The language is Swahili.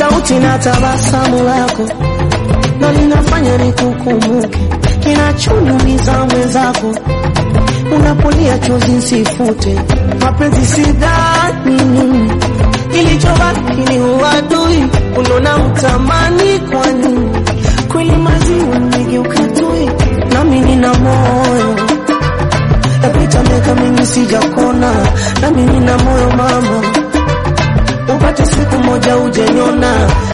sauti na tabasamu lako ndo linafanya nikukumbuke. Kinachoniumiza mwenzako unapolia chozi nsifute. Mapenzi sidhani kilichobaki ni uadui, unaona utamani kwa nini? Kweli maziwa nimegeuka tui, nami nina moyo yapita miaka mingi sijakona, nami nina moyo mama, upate siku moja ujeniona.